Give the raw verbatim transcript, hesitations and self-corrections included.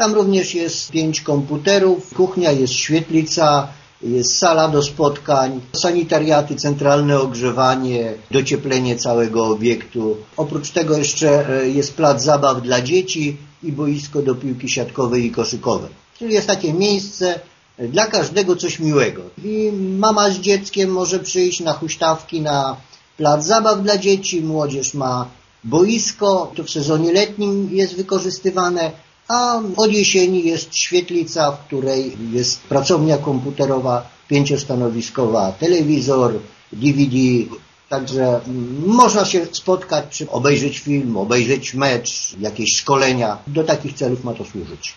Tam również jest pięć komputerów, kuchnia, jest świetlica, jest sala do spotkań, sanitariaty, centralne ogrzewanie, docieplenie całego obiektu. Oprócz tego jeszcze jest plac zabaw dla dzieci i boisko do piłki siatkowej i koszykowej. Czyli jest takie miejsce dla każdego coś miłego. I mama z dzieckiem może przyjść na huśtawki, na plac zabaw dla dzieci, młodzież ma boisko, to w sezonie letnim jest wykorzystywane, a od jesieni jest świetlica, w której jest pracownia komputerowa, pięciostanowiskowa, telewizor, D V D, także można się spotkać, obejrzeć film, obejrzeć mecz, jakieś szkolenia. Do takich celów ma to służyć.